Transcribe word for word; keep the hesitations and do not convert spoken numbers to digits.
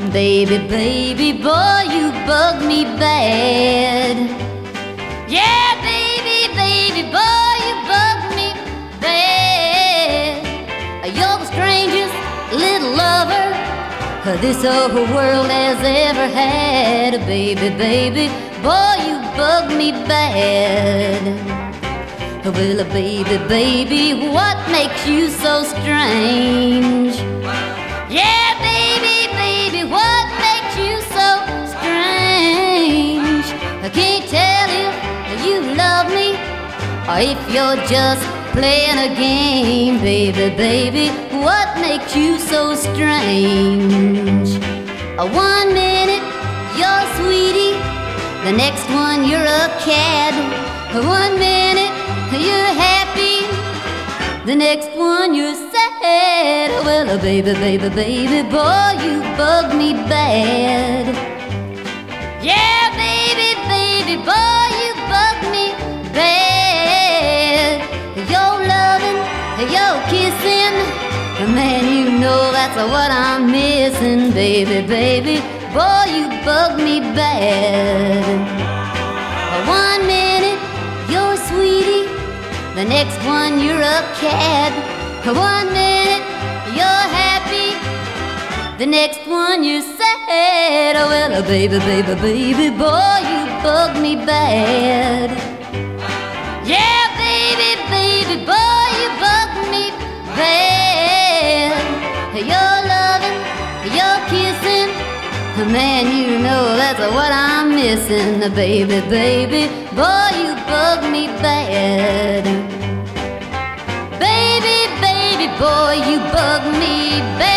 Baby, baby, boy, you bug me bad. Yeah, baby, baby, boy, you bug me bad. You're the strangest little lover this whole world has ever had. Baby, baby, boy, you bug me bad. Well, baby, baby, what makes you so strange? Yeah, baby, baby, what makes you so strange? I can't tell if you love me or if you're just playing a game. Baby, baby, what makes you so strange? One minute you're sweetie, the next one you're a cad. One minute you're happy, the next one you're sad. Well, baby, baby, baby, boy, you bug me bad. Yeah, baby, baby, boy, you bug me bad. You're loving, you're kissing, man, you know that's what I'm missing. Baby, baby, boy, you bug me bad. One minute you're sweetie, the next one you're a cad. One minute you're happy, the next one you're sad. Oh, well, baby, baby, baby, boy, you bug me bad. Yeah, baby, baby, boy, you bug me bad. You're loving, you're kissing, man, you know that's what I'm missing. Baby, baby, boy, you bug me bad. Baby, baby, boy, you bug me bad.